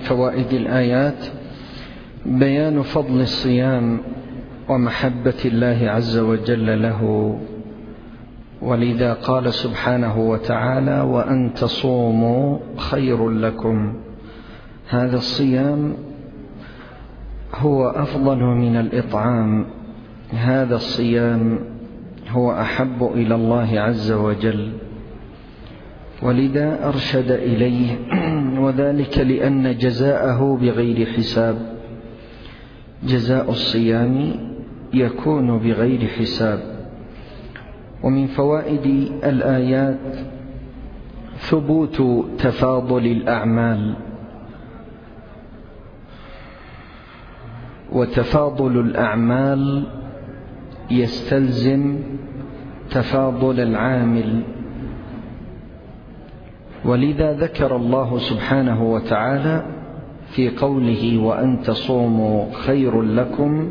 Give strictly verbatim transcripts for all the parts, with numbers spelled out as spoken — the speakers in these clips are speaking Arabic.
فوائد الآيات بيان فضل الصيام ومحبة الله عز وجل له، ولذا قال سبحانه وتعالى: وأن تصوموا خير لكم. هذا الصيام هو أفضل من الإطعام، هذا الصيام هو أحب إلى الله عز وجل، ولذا أرشد إليه، وذلك لأن جزاءه بغير حساب. جزاء الصيام يكون بغير حساب. ومن فوائد الآيات ثبوت تفاضل الأعمال، وتفاضل الأعمال يستلزم تفاضل العامل، ولذا ذكر الله سبحانه وتعالى في قوله: وأن تصوموا خير لكم،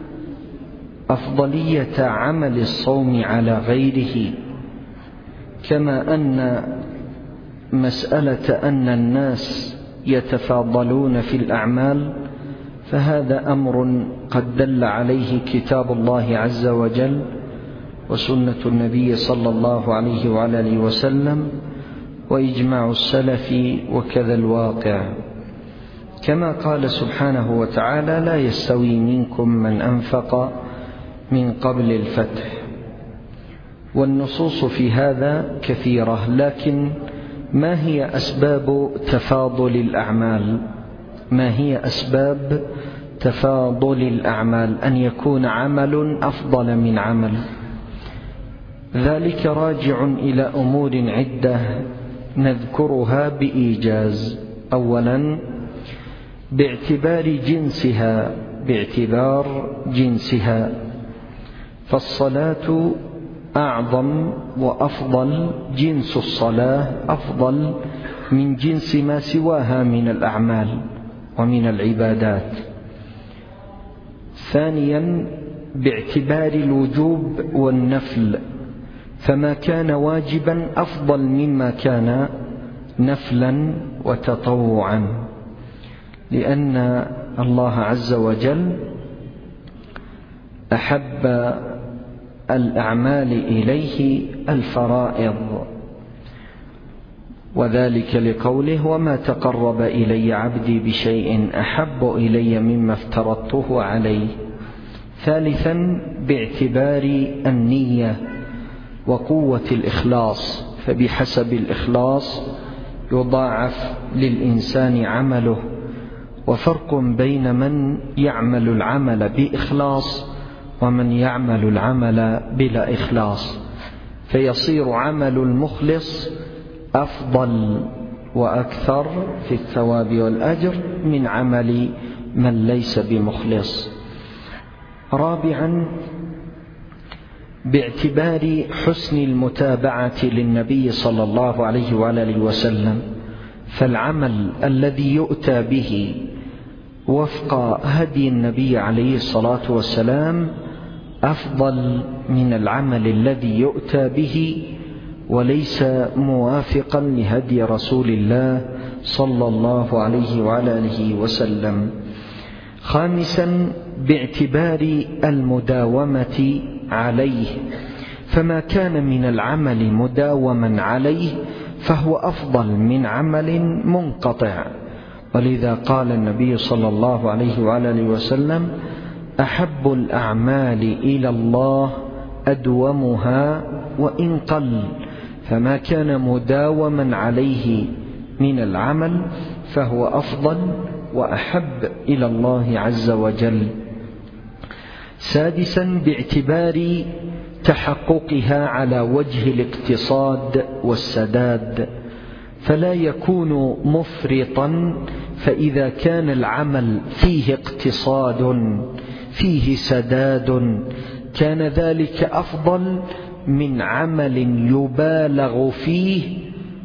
أفضلية عمل الصوم على غيره، كما أن مسألة أن الناس يتفاضلون في الأعمال فهذا أمر قد دل عليه كتاب الله عز وجل وسنة النبي صلى الله عليه وعلى آله وسلم وإجماع السلف وكذا الواقع. كما قال سبحانه وتعالى: لا يستوي منكم من أنفق من قبل الفتح. والنصوص في هذا كثيرة، لكن ما هي أسباب تفاضل الأعمال؟ ما هي أسباب تفاضل الأعمال؟ أن يكون عمل أفضل من عمل، ذلك راجع إلى أمور عدة نذكرها بإيجاز. أولا، باعتبار جنسها باعتبار جنسها فالصلاة أعظم وأفضل، جنس الصلاة أفضل من جنس ما سواها من الأعمال ومن العبادات. ثانيا، باعتبار الوجوب والنفل، فما كان واجبا أفضل مما كان نفلا وتطوعا، لأن الله عز وجل أحب الأعمال إليه الفرائض، وذلك لقوله: وما تقرب إلي عبدي بشيء أحب إلي مما افترضته عليه. ثالثا، باعتبار النية وقوة الإخلاص، فبحسب الإخلاص يضاعف للإنسان عمله، وفرق بين من يعمل العمل بإخلاص ومن يعمل العمل بلا إخلاص، فيصير عمل المخلص أفضل وأكثر في الثواب والأجر من عمل من ليس بمخلص. رابعا، باعتبار حسن المتابعة للنبي صلى الله عليه وآله وسلم، فالعمل الذي يؤتى به وفق هدي النبي عليه الصلاة والسلام أفضل من العمل الذي يؤتى به وليس موافقا لهدي رسول الله صلى الله عليه وآله وسلم. خامسا، باعتبار المداومة عليه، فما كان من العمل مداوما عليه فهو أفضل من عمل منقطع، ولذا قال النبي صلى الله عليه وآله وسلم: أحب الأعمال إلى الله أدومها وإن قل، فما كان مداوما عليه من العمل فهو أفضل وأحب إلى الله عز وجل. سادسا، باعتبار تحققها على وجه الاقتصاد والسداد، فلا يكون مفرطا، فإذا كان العمل فيه اقتصاد فيه سداد كان ذلك أفضل من عمل يبالغ فيه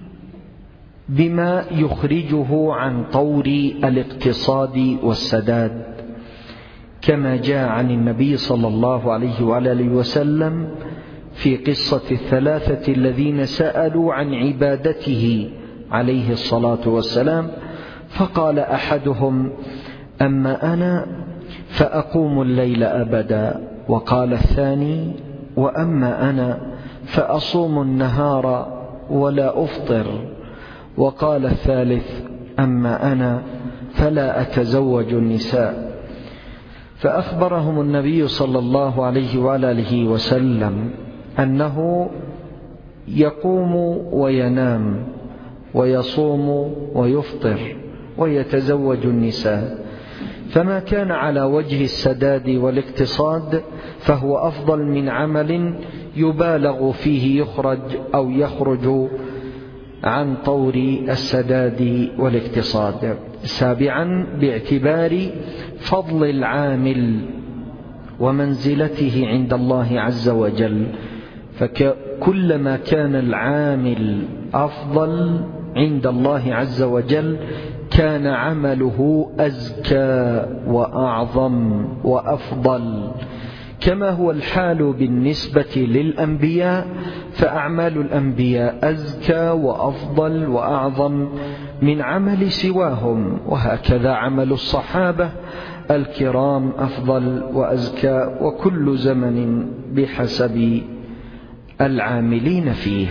بما يخرجه عن طور الاقتصاد والسداد، كما جاء عن النبي صلى الله عليه وآله وسلم في قصة الثلاثة الذين سألوا عن عبادته عليه الصلاة والسلام، فقال أحدهم: أما أنا فأقوم الليل أبدا. وقال الثاني: وأما أنا فأصوم النهار ولا أفطر. وقال الثالث: أما أنا فلا أتزوج النساء. فأخبرهم النبي صلى الله عليه وآله وسلم أنه يقوم وينام ويصوم ويفطر ويتزوج النساء، فما كان على وجه السداد والاقتصاد فهو أفضل من عمل يبالغ فيه يخرج أو يخرج عن طور السداد والاقتصاد. سابعا، باعتبار فضل العامل ومنزلته عند الله عز وجل، فكلما كان العامل أفضل عند الله عز وجل كان عمله أزكى وأعظم وأفضل، كما هو الحال بالنسبة للأنبياء، فأعمال الأنبياء أزكى وأفضل وأعظم من عمل سواهم، وهكذا عمل الصحابة الكرام أفضل وأزكى، وكل زمن بحسب العاملين فيه.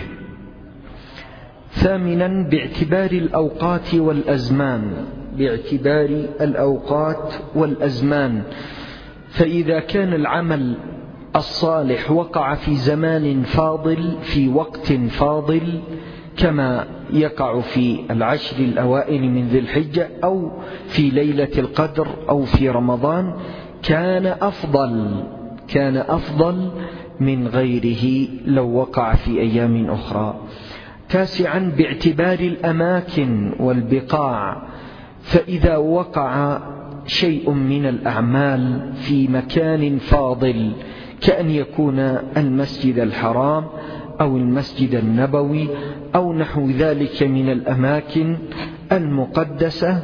ثامنا، باعتبار الأوقات والأزمان، باعتبار الأوقات والأزمان، فإذا كان العمل الصالح وقع في زمان فاضل في وقت فاضل كما يقع في العشر الأوائل من ذي الحجة أو في ليلة القدر أو في رمضان كان أفضل كان أفضل من غيره لو وقع في أيام أخرى. تاسعا، باعتبار الأماكن والبقاع، فإذا وقع شيء من الأعمال في مكان فاضل كأن يكون المسجد الحرام أو المسجد النبوي أو نحو ذلك من الأماكن المقدسة،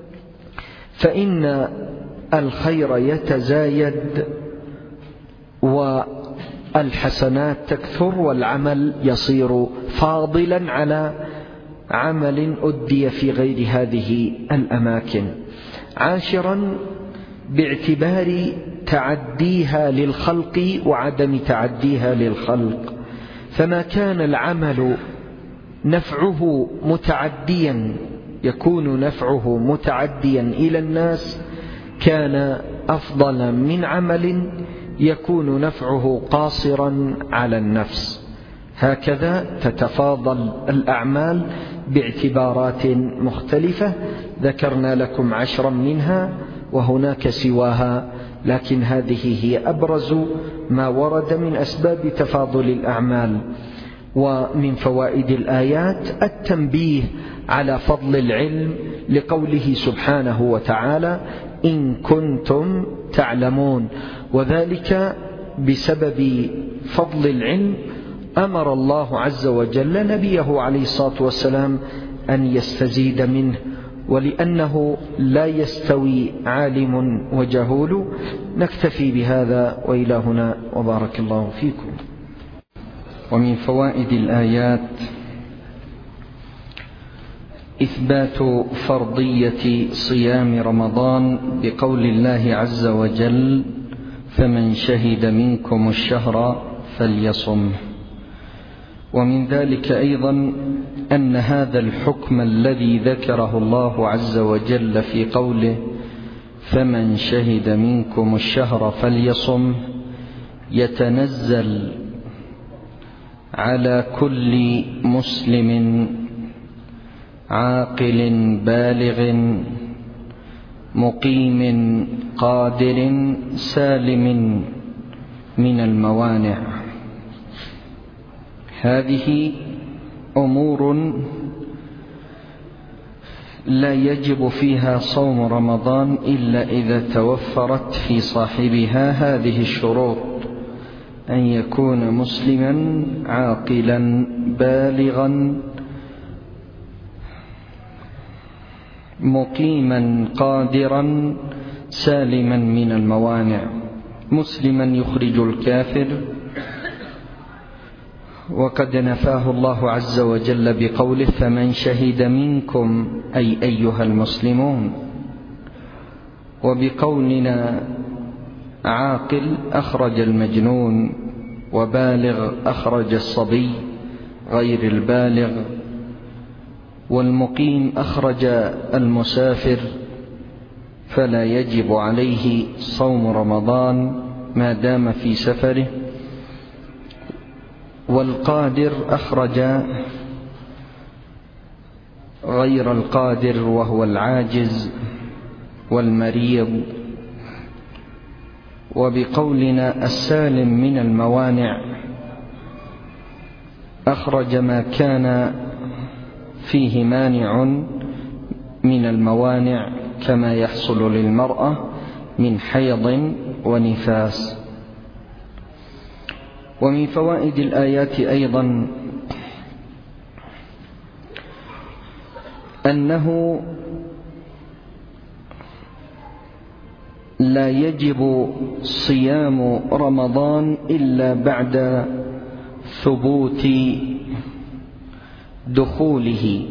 فإن الخير يتزايد والحسنات تكثر والعمل يصير فاضلا على عمل أدي في غير هذه الأماكن. عاشرا، باعتبار تعديها للخلق وعدم تعديها للخلق، فما كان العمل نفعه متعديا يكون نفعه متعديا إلى الناس كان أفضل من عمل يكون نفعه قاصرا على النفس. هكذا تتفاضل الأعمال باعتبارات مختلفة، ذكرنا لكم عشرا منها وهناك سواها، لكن هذه هي أبرز ما ورد من أسباب تفاضل الأعمال. ومن فوائد الآيات التنبيه على فضل العلم لقوله سبحانه وتعالى: إن كنتم تعلمون، وذلك بسبب فضل العلم أمر الله عز وجل نبيه عليه الصلاة والسلام أن يستزيد منه، ولأنه لا يستوي عالم وجهول. نكتفي بهذا وإلى هنا، وبارك الله فيكم. ومن فوائد الآيات إثبات فرضية صيام رمضان بقول الله عز وجل: فمن شهد منكم الشهر فليصم. ومن ذلك أيضا أن هذا الحكم الذي ذكره الله عز وجل في قوله: فمن شهد منكم الشهر فليصم، يتنزل على كل مسلم عاقل بالغ مقيم قادر سالم من الموانع. هذه أمور لا يجب فيها صوم رمضان إلا إذا توفرت في صاحبها هذه الشروط: أن يكون مسلما عاقلا بالغا مقيما قادرا سالما من الموانع. مسلما يخرج الكافر، وقد نفاه الله عز وجل بقوله فمن شهد منكم أي أيها المسلمون، وبقولنا عاقل أخرج المجنون، وبالغ أخرج الصبي غير البالغ، والمقيم أخرج المسافر، فلا يجب عليه صوم رمضان ما دام في سفره، والقادر أخرج غير القادر وهو العاجز والمريض، وبقولنا السالم من الموانع أخرج ما كان فيه مانع من الموانع كما يحصل للمرأة من حيض ونفاس. ومن فوائد الآيات أيضا أنه لا يجب صيام رمضان إلا بعد ثبوت دخوله،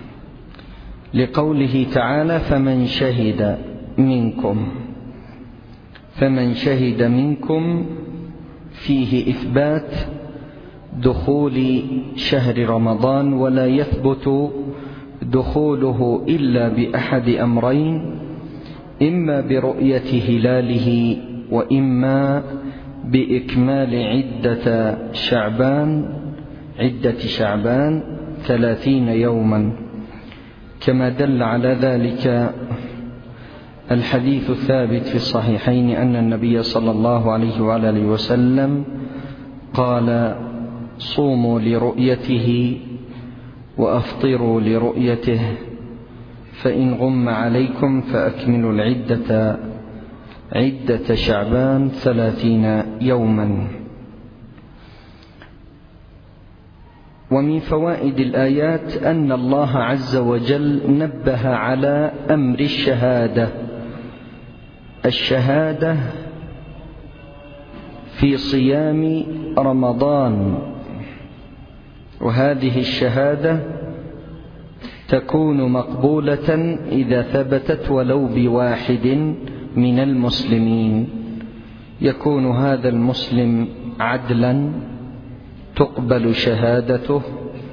لقوله تعالى فمن شهد منكم، فمن شهد منكم فيه إثبات دخول شهر رمضان، ولا يثبت دخوله إلا بأحد أمرين، إما برؤية هلاله وإما بإكمال عدة شعبان عدة شعبان ثلاثين يوما، كما دل على ذلك الحديث الثابت في الصحيحين أن النبي صلى الله عليه وآله وسلم قال صوموا لرؤيته وأفطروا لرؤيته، فإن غم عليكم فأكملوا العدة عدة شعبان ثلاثين يوما. ومن فوائد الآيات أن الله عز وجل نبه على أمر الشهادة الشهادة في صيام رمضان، وهذه الشهادة تكون مقبولة إذا ثبتت ولو بواحد من المسلمين، يكون هذا المسلم عدلا تقبل شهادته،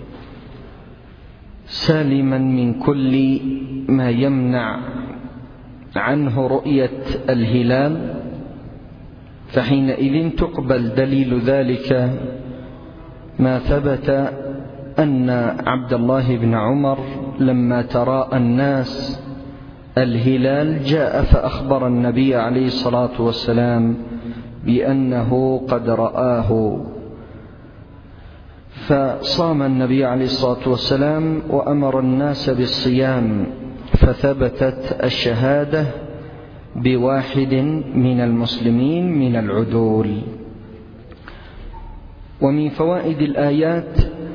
سالما من كل ما يمنع عنه رؤية الهلال، فحينئذ تقبل. دليل ذلك ما ثبت أن عبد الله بن عمر لما تراءى الناس الهلال جاء فأخبر النبي عليه الصلاة والسلام بأنه قد رآه، فصام النبي عليه الصلاة والسلام وأمر الناس بالصيام، فثبتت الشهادة بواحد من المسلمين من العدول. ومن فوائد الآيات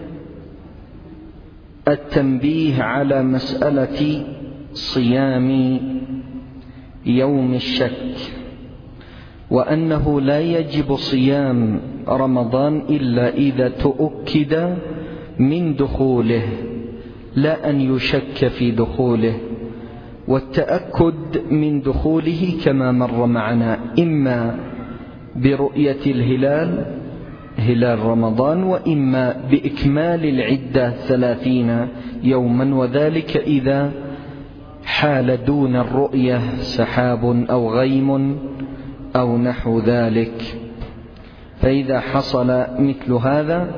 التنبيه على مسألة صيام يوم الشك، وأنه لا يجب صيام رمضان إلا إذا تؤكد من دخوله، لا أن يشك في دخوله. والتأكد من دخوله كما مر معنا إما برؤية الهلال هلال رمضان، وإما بإكمال العدة ثلاثين يوما، وذلك إذا حال دون الرؤية سحاب أو غيم أو نحو ذلك. فإذا حصل مثل هذا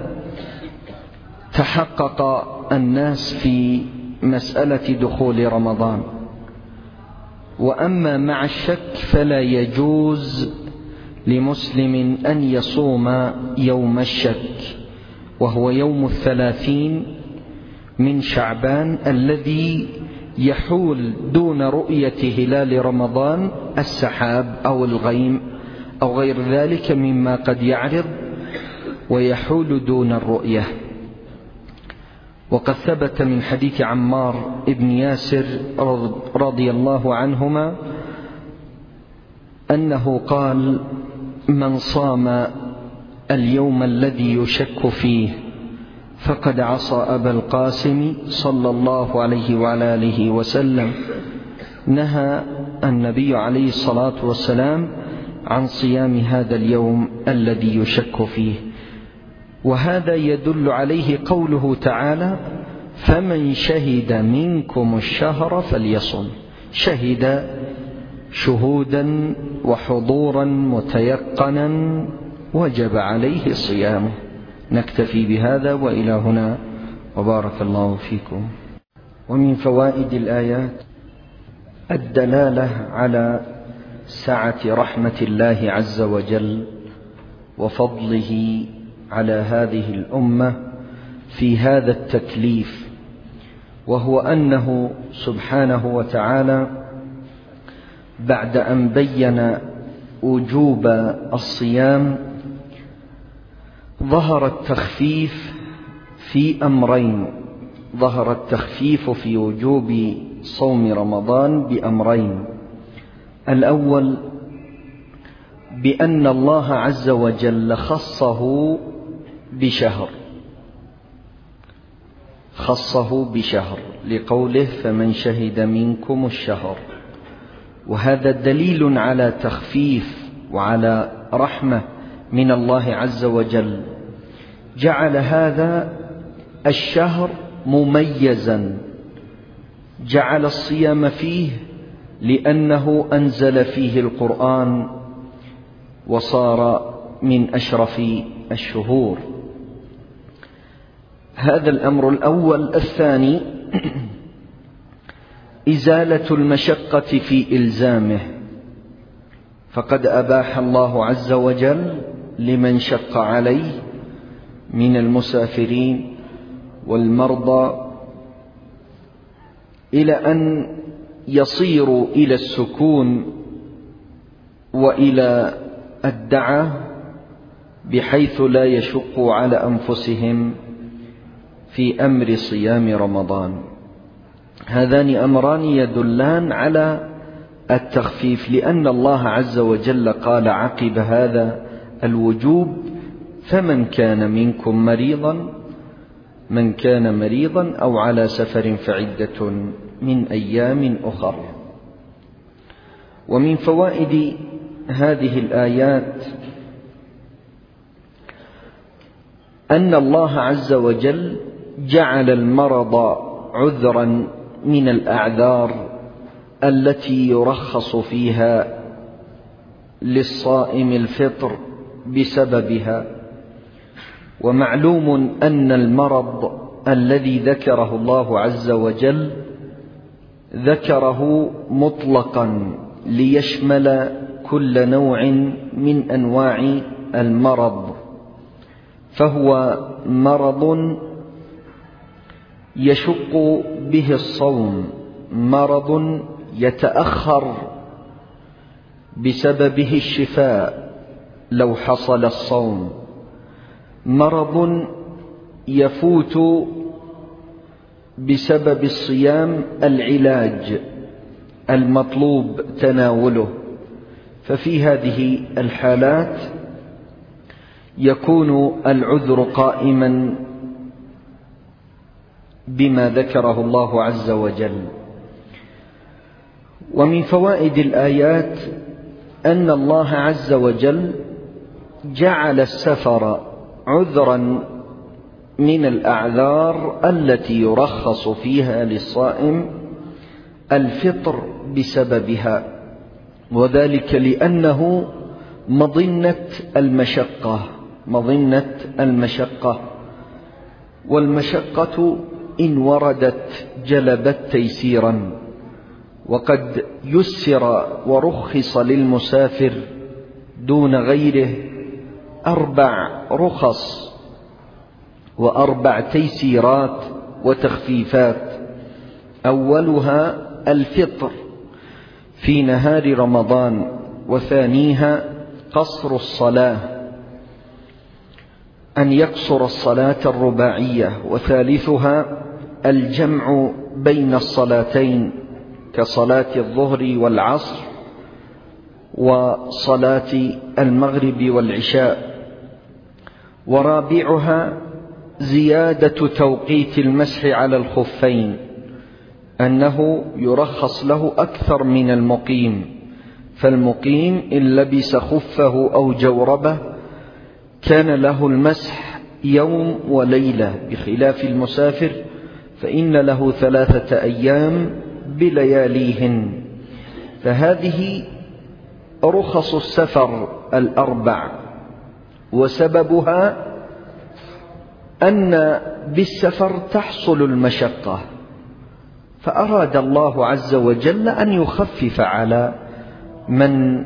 تحقق الناس في مسألة دخول رمضان. وأما مع الشك فلا يجوز لمسلم أن يصوم يوم الشك، وهو يوم الثلاثين من شعبان الذي يحول دون رؤية هلال رمضان السحاب أو الغيم أو غير ذلك مما قد يعرض ويحول دون الرؤية. وقد ثبت من حديث عمار بن ياسر رضي الله عنهما أنه قال: من صام اليوم الذي يشك فيه فقد عصى أبا القاسم صلى الله عليه وعلى آله وسلم. نهى النبي عليه الصلاة والسلام عن صيام هذا اليوم الذي يشك فيه، وهذا يدل عليه قوله تعالى: فمن شهد منكم الشهر فليصم. شهد شهودا وحضورا متيقنا وجب عليه صيامه. نكتفي بهذا وإلى هنا، وبارك الله فيكم. ومن فوائد الآيات الدلالة على سعة رحمة الله عز وجل وفضله على هذه الأمة في هذا التكليف، وهو أنه سبحانه وتعالى بعد أن بين وجوب الصيام ظهر التخفيف في أمرين. ظهر التخفيف في وجوب صوم رمضان بأمرين: الأول بأن الله عز وجل خصه بشهر، خصه بشهر لقوله: فمن شهد منكم الشهر، وهذا دليل على تخفيف وعلى رحمة من الله عز وجل. جعل هذا الشهر مميزا، جعل الصيام فيه لأنه أنزل فيه القرآن وصار من أشرف الشهور. هذا الأمر الأول. الثاني إزالة المشقة في إلزامه، فقد أباح الله عز وجل لمن شق عليه من المسافرين والمرضى إلى أن يصيروا إلى السكون وإلى الدعة بحيث لا يشقوا على أنفسهم في أمر صيام رمضان. هذان أمران يدلان على التخفيف، لأن الله عز وجل قال عقب هذا الوجوب: فمن كان منكم مريضا من كان مريضا أو على سفر فعدة من أيام أخر. ومن فوائد هذه الآيات أن الله عز وجل جعل المرض عذرا من الأعذار التي يرخص فيها للصائم الفطر بسببها. ومعلوم أن المرض الذي ذكره الله عز وجل ذكره مطلقا ليشمل كل نوع من أنواع المرض، فهو مرض يشق به الصوم، مرض يتأخر بسببه الشفاء لو حصل الصوم، مرض يفوت بسبب الصيام العلاج المطلوب تناوله. ففي هذه الحالات يكون العذر قائما بما ذكره الله عز وجل. ومن فوائد الآيات أن الله عز وجل جعل السفر عذرا من الأعذار التي يرخص فيها للصائم الفطر بسببها، وذلك لأنه مظنة المشقة مظنة المشقة والمشقة إن وردت جلبت تيسيرا، وقد يسر ورخص للمسافر دون غيره أربع رخص وأربع تيسيرات وتخفيفات. أولها الفطر في نهار رمضان، وثانيها قصر الصلاة، أن يقصر الصلاة الرباعية، وثالثها الجمع بين الصلاتين كصلاة الظهر والعصر وصلاة المغرب والعشاء، ورابعها زيادة توقيت المسح على الخفين، أنه يرخص له أكثر من المقيم، فالمقيم إن لبس خفه أو جوربه كان له المسح يوم وليلة، بخلاف المسافر فإن له ثلاثة أيام بلياليهن. فهذه رخص السفر الأربع، وسببها أن بالسفر تحصل المشقة، فأراد الله عز وجل أن يخفف على من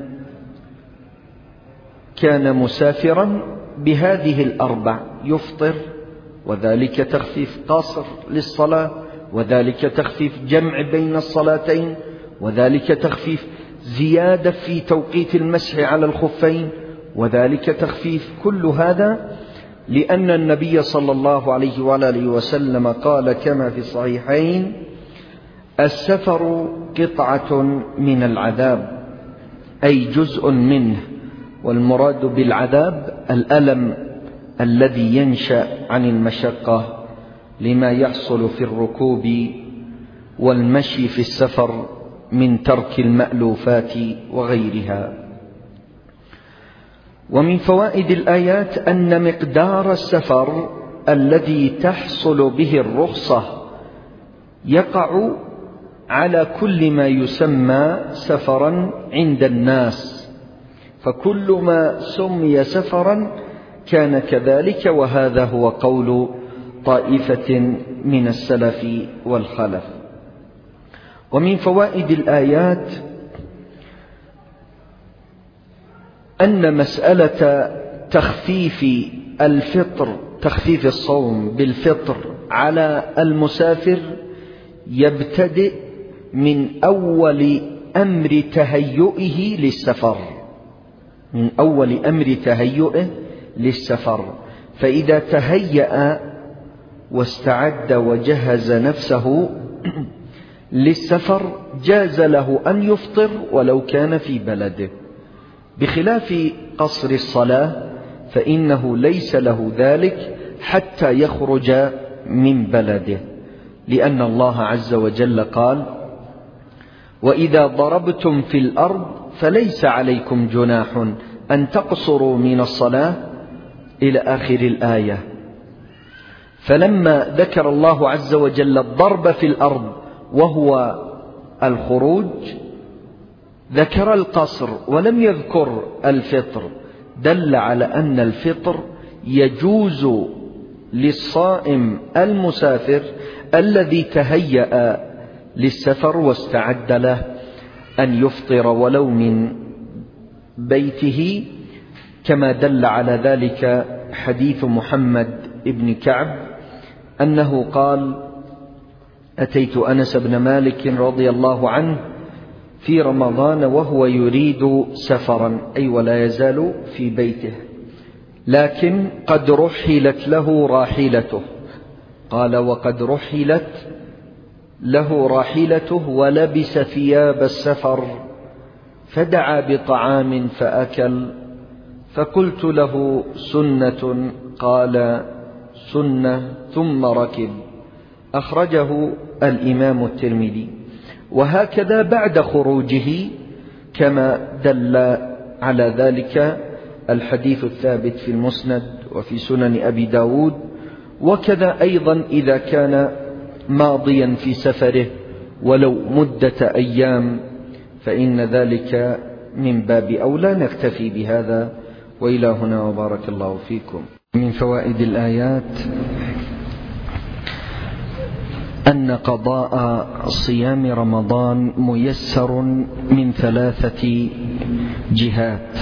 كان مسافرا بهذه الأربع، يفطر، وذلك تخفيف قاصر للصلاة، وذلك تخفيف جمع بين الصلاتين، وذلك تخفيف زيادة في توقيت المسح على الخفين، وذلك تخفيف. كل هذا لأن النبي صلى الله عليه وآله وسلم قال كما في الصحيحين: السفر قطعة من العذاب، أي جزء منه، والمراد بالعذاب الألم الذي ينشأ عن المشقة لما يحصل في الركوب والمشي في السفر من ترك المألوفات وغيرها. ومن فوائد الآيات أن مقدار السفر الذي تحصل به الرخصة يقع على كل ما يسمى سفرا عند الناس، فكل ما سمي سفرا كان كذلك، وهذا هو قول طائفة من السلف والخلف. ومن فوائد الآيات أن مسألة تخفيف الفطر، تخفيف الصوم بالفطر على المسافر يبتدئ من أول أمر تهيئه للسفر، من أول أمر تهيئه للسفر، فإذا تهيأ واستعد وجهز نفسه للسفر جاز له أن يفطر ولو كان في بلده، بخلاف قصر الصلاة فإنه ليس له ذلك حتى يخرج من بلده، لأن الله عز وجل قال: وإذا ضربتم في الأرض فليس عليكم جناح أن تقصروا من الصلاة إلى آخر الآية. فلما ذكر الله عز وجل الضرب في الأرض وهو الخروج ذكر القصر ولم يذكر الفطر، دل على أن الفطر يجوز للصائم المسافر الذي تهيأ للسفر واستعد له أن يفطر ولو من بيته، كما دل على ذلك حديث محمد بن كعب أنه قال: أتيت أنس بن مالك رضي الله عنه في رمضان وهو يريد سفرا، أي ولا يزال في بيته، لكن قد رحلت له راحلته. قال: وقد رحلت له راحلته ولبس ثياب السفر، فدعا بطعام فأكل، فقلت له: سنة؟ قال: سنة، ثم ركب. أخرجه الإمام الترمذي. وهكذا بعد خروجه كما دل على ذلك الحديث الثابت في المسند وفي سنن أبي داود، وكذا أيضا إذا كان ماضيا في سفره ولو مدة أيام فإن ذلك من باب أولى. نكتفي بهذا، وإلى هنا وبارك الله فيكم. من فوائد الآيات أن قضاء صيام رمضان ميسر من ثلاثة جهات.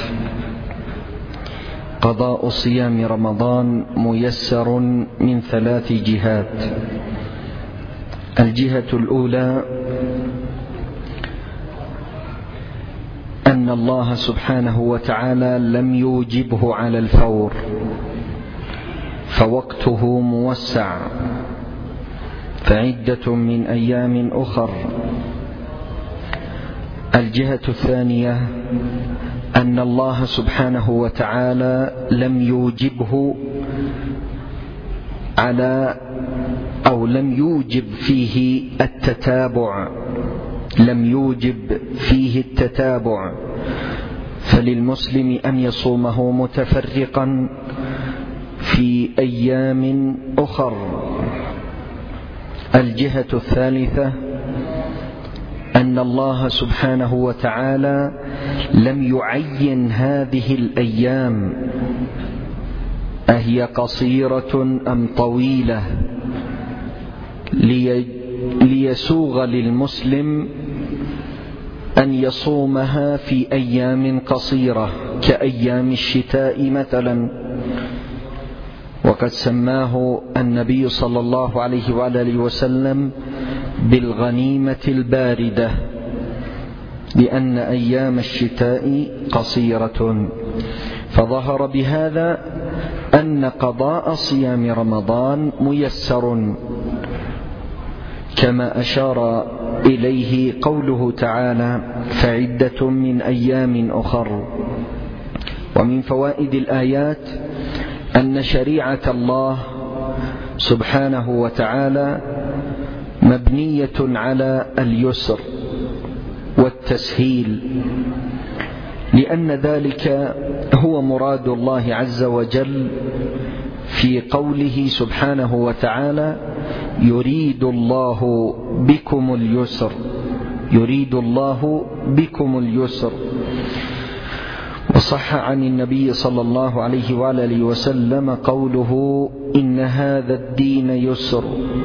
قضاء صيام رمضان ميسر من ثلاث جهات. الجهة الأولى أن الله سبحانه وتعالى لم يوجبه على الفور، فوقته موسع، فعدة من أيام أخر. الجهة الثانية أن الله سبحانه وتعالى لم يوجبه على أو لم يوجب فيه التتابع لم يوجب فيه التتابع فللمسلم أن يصومه متفرقا في أيام أخر. الجهة الثالثة أن الله سبحانه وتعالى لم يعين هذه الأيام أهي قصيرة أم طويلة لي ليسوغ للمسلم أن يصومها في أيام قصيرة كأيام الشتاء مثلا، وقد سماه النبي صلى الله عليه وآله وسلم بالغنيمة الباردة لأن أيام الشتاء قصيرة. فظهر بهذا أن قضاء صيام رمضان ميسر كما أشار إليه قوله تعالى فعدة من أيام أخر. ومن فوائد الآيات أن شريعة الله سبحانه وتعالى مبنية على اليسر والتسهيل، لأن ذلك هو مراد الله عز وجل في قوله سبحانه وتعالى يريد الله بكم اليسر يريد الله بكم اليسر. وصح عن النبي صلى الله عليه وآله وسلم قوله إن هذا الدين يسر.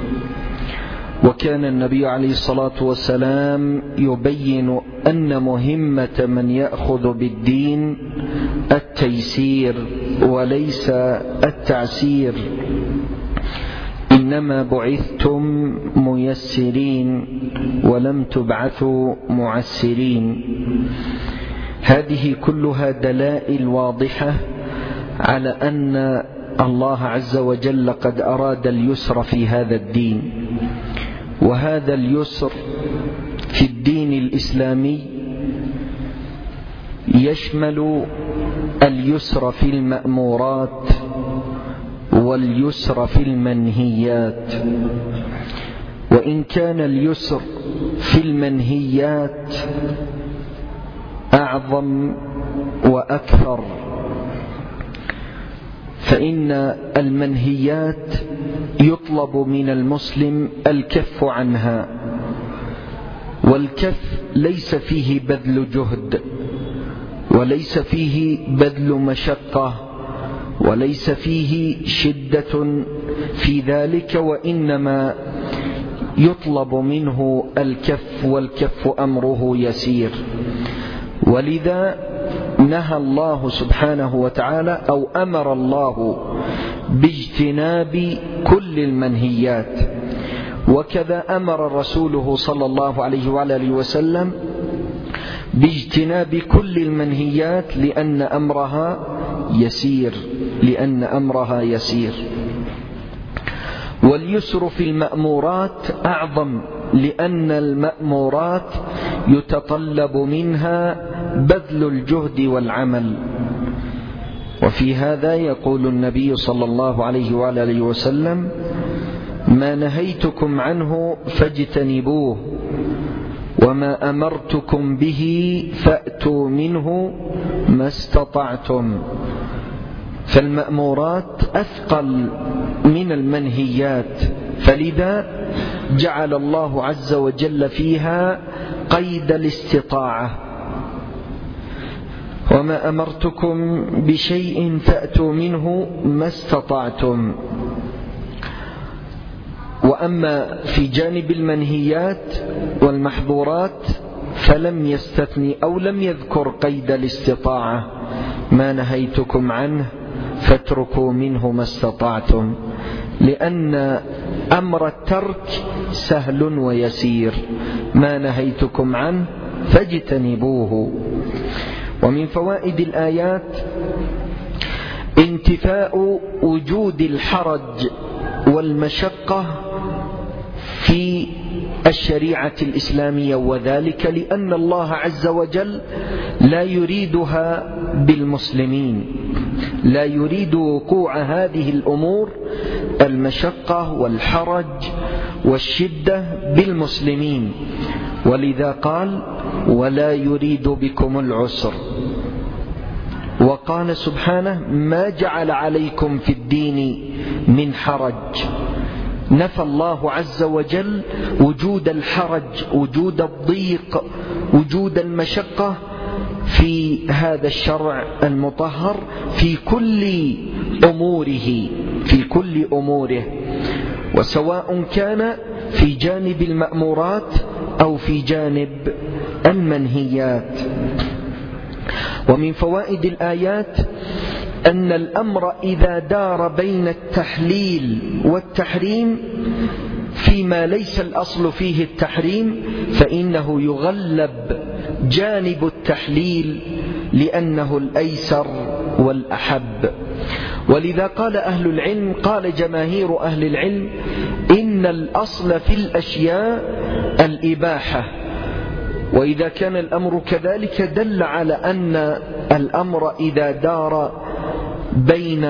وكان النبي عليه الصلاة والسلام يبين أن مهمة من يأخذ بالدين التيسير وليس التعسير، إنما بعثتم ميسرين ولم تبعثوا معسرين. هذه كلها دلائل واضحة على أن الله عز وجل قد أراد اليسر في هذا الدين، وهذا اليسر في الدين الإسلامي يشمل اليسر في المأمورات واليسر في المنهيات. وإن كان اليسر في المنهيات أعظم وأكثر، فإن المنهيات يطلب من المسلم الكف عنها، والكف ليس فيه بذل جهد وليس فيه بذل مشقة وليس فيه شدة في ذلك، وإنما يطلب منه الكف، والكف أمره يسير. ولذا نهى الله سبحانه وتعالى أو أمر الله باجتناب كل المنهيات، وكذا أمر رسوله صلى الله عليه وآله وسلم باجتناب كل المنهيات لأن أمرها يسير لأن أمرها يسير. واليسر في المأمورات أعظم، لأن المأمورات يتطلب منها بذل الجهد والعمل. وفي هذا يقول النبي صلى الله عليه وآله وسلم ما نهيتكم عنه فاجتنبوه وما أمرتكم به فأتوا منه ما استطعتم. فالمأمورات أثقل من المنهيات، فلذا جعل الله عز وجل فيها قيد الاستطاعة وما أمرتكم بشيء فأتوا منه ما استطعتم. وأما في جانب المنهيات والمحظورات فلم يستثني أو لم يذكر قيد الاستطاعة، ما نهيتكم عنه فاتركوا منه ما استطعتم، لأن أمر الترك سهل ويسير، ما نهيتكم عنه فاجتنبوه. ومن فوائد الآيات انتفاء وجود الحرج والمشقة في الشريعة الإسلامية، وذلك لأن الله عز وجل لا يريدها بالمسلمين، لا يريد وقوع هذه الأمور المشقة والحرج والشدة بالمسلمين، ولذا قال ولا يريد بكم العسر. وقال سبحانه ما جعل عليكم في الدين من حرج. نفى الله عز وجل وجود الحرج، وجود الضيق، وجود المشقة في هذا الشرع المطهر في كل أموره في كل أموره وسواء كان في جانب المأمورات أو في جانب المنهيات. ومن فوائد الآيات أن الأمر إذا دار بين التحليل والتحريم فيما ليس الأصل فيه التحريم فإنه يغلب جانب التحليل لأنه الأيسر والأحب. ولذا قال أهل العلم قال جماهير أهل العلم إن الأصل في الأشياء الإباحة، وإذا كان الأمر كذلك دل على أن الأمر إذا دار بين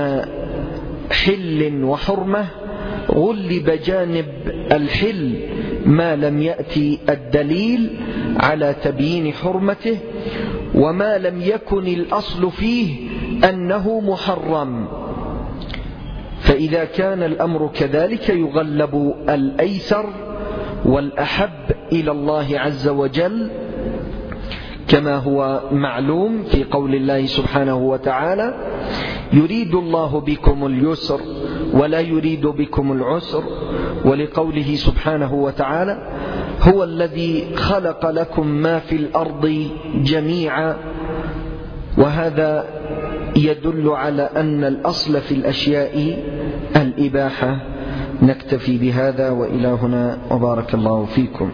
حل وحرمة غلب جانب الحل ما لم يأتي الدليل على تبيين حرمته، وما لم يكن الأصل فيه أنه محرم. فإذا كان الأمر كذلك يغلب الأيسر والأحب إلى الله عز وجل، كما هو معلوم في قول الله سبحانه وتعالى يريد الله بكم اليسر ولا يريد بكم العسر، ولقوله سبحانه وتعالى هو الذي خلق لكم ما في الأرض جميعا. وهذا يدل على أن الأصل في الأشياء الإباحة. نكتفي بهذا وإلى هنا وبارك الله فيكم.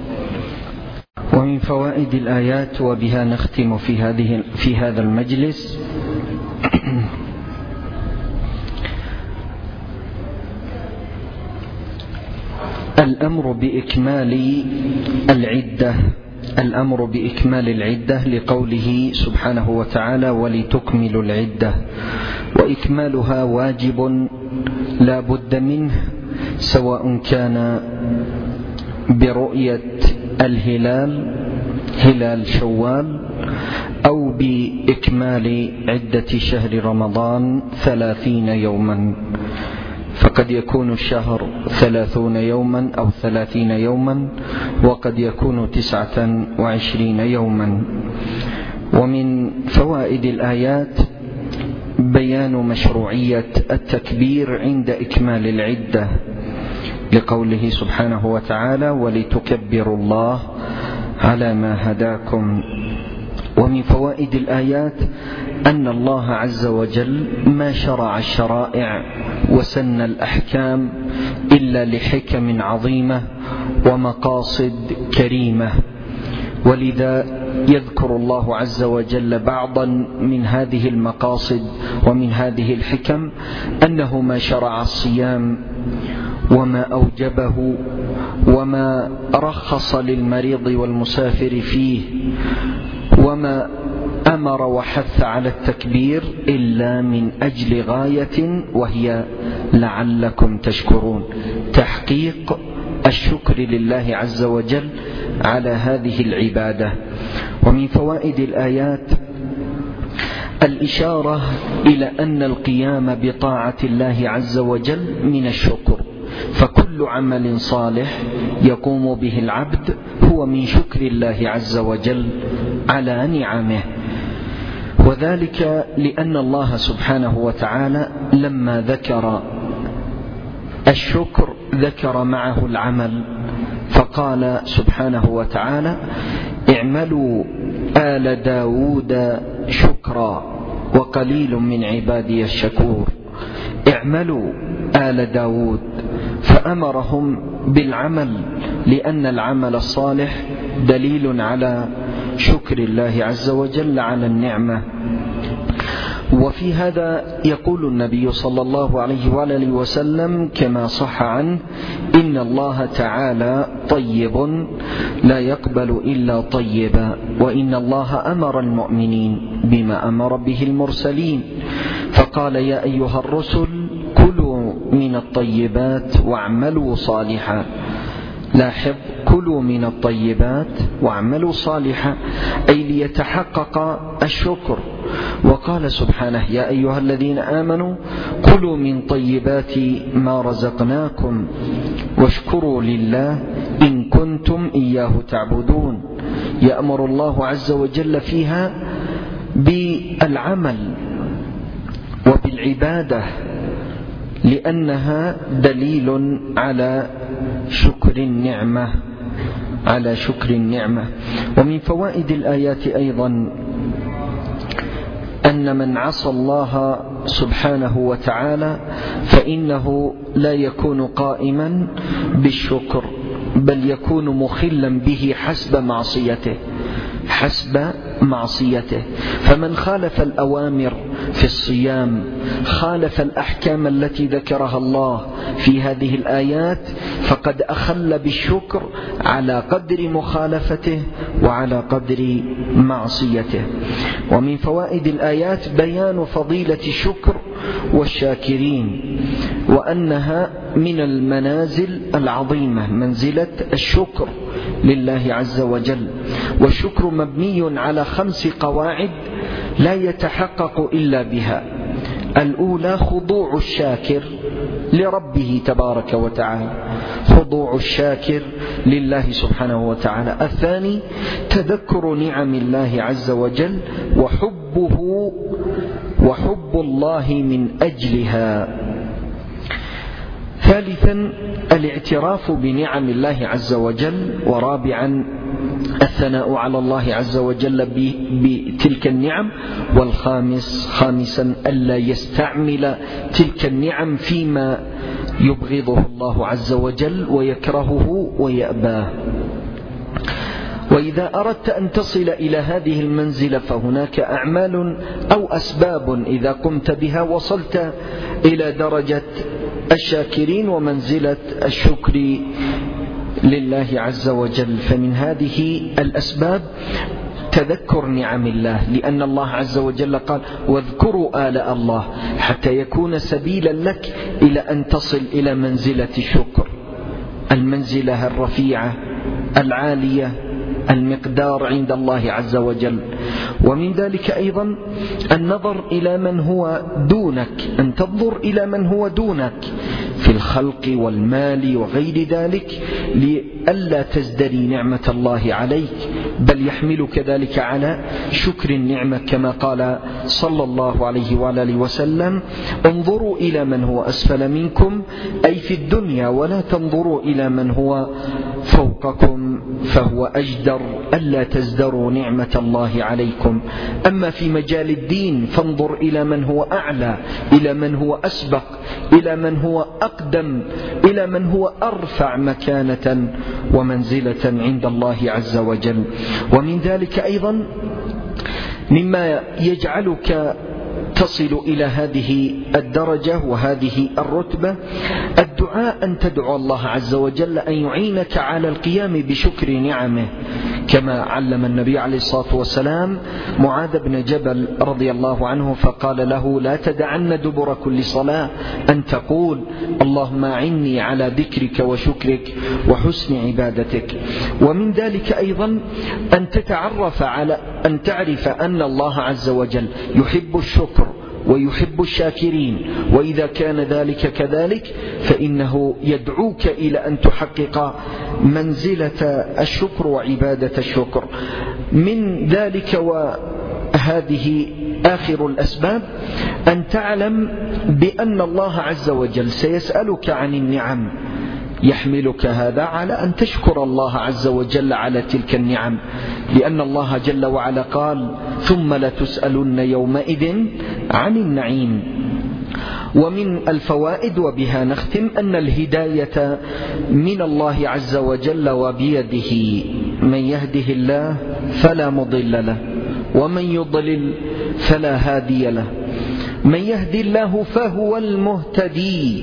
ومن فوائد الآيات وبها نختم في هذه في هذا المجلس الأمر بإكمال العدة الأمر بإكمال العدة لقوله سبحانه وتعالى ولتكملوا العدة، وإكمالها واجب لا بد منه، سواء كان برؤية الهلال هلال شوال أو بإكمال عدة شهر رمضان ثلاثين يوما، فقد يكون الشهر ثلاثون يوما أو ثلاثين يوما، وقد يكون تسعة وعشرين يوما. ومن فوائد الآيات بيان مشروعية التكبير عند إكمال العدة لقوله سبحانه وتعالى ولتكبروا الله على ما هداكم. ومن فوائد الآيات أن الله عز وجل ما شرع الشرائع وسن الأحكام إلا لحكم عظيمة ومقاصد كريمة، ولذا يذكر الله عز وجل بعضا من هذه المقاصد ومن هذه الحكم أنه ما شرع الصيام وما أوجبه وما رخص للمريض والمسافر فيه وما أمر وحث على التكبير إلا من أجل غاية وهي لعلكم تشكرون، تحقيق الشكر لله عز وجل على هذه العبادة. ومن فوائد الآيات الإشارة إلى أن القيام بطاعة الله عز وجل من الشكر، فكل عمل صالح يقوم به العبد هو من شكر الله عز وجل على نعمه، وذلك لأن الله سبحانه وتعالى لما ذكر الشكر ذكر معه العمل، فقال سبحانه وتعالى اعملوا آل داود شكرا وقليل من عبادي الشكور. اعملوا آل داود، فأمرهم بالعمل لأن العمل الصالح دليل على شكر الله عز وجل على النعمة. وفي هذا يقول النبي صلى الله عليه وآله وسلم كما صح عنه إن الله تعالى طيب لا يقبل إلا طيبا، وإن الله أمر المؤمنين بما أمر به المرسلين، فقال يا أيها الرسل كلوا من الطيبات واعملوا صالحا. لاحظ، كلوا من الطيبات واعملوا صالحا، أي ليتحقق الشكر. وقال سبحانه: يا أيها الذين آمنوا كلوا من طيبات ما رزقناكم واشكروا لله إن كنتم إياه تعبدون. يأمر الله عز وجل فيها بالعمل وبالعبادة، لأنها دليل على شكر النعمة على شكر النعمة. ومن فوائد الآيات أيضا أن من عصى الله سبحانه وتعالى فإنه لا يكون قائما بالشكر، بل يكون مخلا به حسب معصيته حسب معصيته. فمن خالف الأوامر في الصيام، خالف الأحكام التي ذكرها الله في هذه الآيات، فقد أخل بالشكر على قدر مخالفته وعلى قدر معصيته. ومن فوائد الآيات بيان فضيلة الشكر والشاكرين، وأنها من المنازل العظيمة، منزلة الشكر لله عز وجل. والشكر مبني على خمس قواعد لا يتحقق إلا بها. الأولى خضوع الشاكر لربه تبارك وتعالى، خضوع الشاكر لله سبحانه وتعالى. الثاني تذكر نعم الله عز وجل وحبه وحب الله من أجلها. ثالثا الاعتراف بنعم الله عز وجل. ورابعا الثناء على الله عز وجل بتلك النعم. والخامس خامسا ألا يستعمل تلك النعم فيما يبغضه الله عز وجل ويكرهه ويأباه. وإذا أردت أن تصل إلى هذه المنزلة فهناك أعمال أو أسباب إذا قمت بها وصلت إلى درجة الشاكرين ومنزلة الشكر لله عز وجل. فمن هذه الأسباب تذكر نعم الله، لأن الله عز وجل قال: واذكروا آلاء الله، حتى يكون سبيلا لك إلى أن تصل إلى منزلة الشكر، المنزلة الرفيعة العالية المقدار عند الله عز وجل. ومن ذلك أيضا النظر إلى من هو دونك، أن تنظر إلى من هو دونك في الخلق والمال وغير ذلك، لئلا تزدري نعمة الله عليك، بل يحملك ذلك على شكر النعمة، كما قال صلى الله عليه وآله وسلم: انظروا إلى من هو أسفل منكم، أي في الدنيا، ولا تنظروا إلى من هو فوقكم، فهو أجدر ألا تزدروا نعمة الله عليكم. أما في مجال الدين فانظر إلى من هو أعلى، إلى من هو أسبق، إلى من هو أقدم، إلى من هو أرفع مكانة ومنزلة عند الله عز وجل. ومن ذلك أيضا مما يجعلك تصل إلى هذه الدرجة وهذه الرتبة الدعاء، أن تدعو الله عز وجل أن يعينك على القيام بشكر نعمه، كما علم النبي عليه الصلاة والسلام معاذ بن جبل رضي الله عنه فقال له: لا تدعن دبر كل صلاة أن تقول: اللهم أعني على ذكرك وشكرك وحسن عبادتك. ومن ذلك أيضا أن تتعرف على أن تعرف أن الله عز وجل يحب الشكر ويحب الشاكرين، وإذا كان ذلك كذلك فإنه يدعوك إلى أن تحقق منزلة الشكر وعبادة الشكر. من ذلك وهذه آخر الأسباب أن تعلم بأن الله عز وجل سيسألك عن النعم، يحملك هذا على أن تشكر الله عز وجل على تلك النعم، لأن الله جل وعلا قال: ثم لتسألن يومئذ عن النعيم. ومن الفوائد وبها نختم أن الهداية من الله عز وجل وبيده، من يهده الله فلا مضل له ومن يضلل فلا هادي له. من يهدي الله فهو المهتدي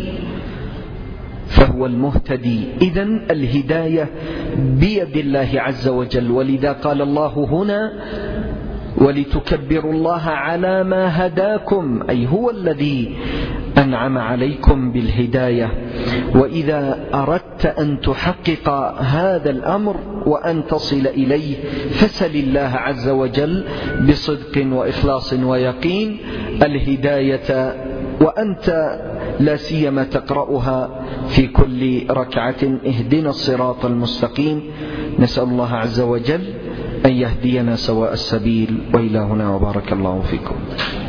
فهو المهتدي إذن الهداية بيد الله عز وجل. ولذا قال الله هنا: ولتكبروا الله على ما هداكم، أي هو الذي أنعم عليكم بالهداية. وإذا أردت أن تحقق هذا الأمر وأن تصل إليه فسل الله عز وجل بصدق وإخلاص ويقين الهداية، وأنت لا سيما تقرأها في كل ركعة: اهدنا الصراط المستقيم. نسأل الله عز وجل أن يهدينا سواء السبيل. وإلى هنا وبارك الله فيكم.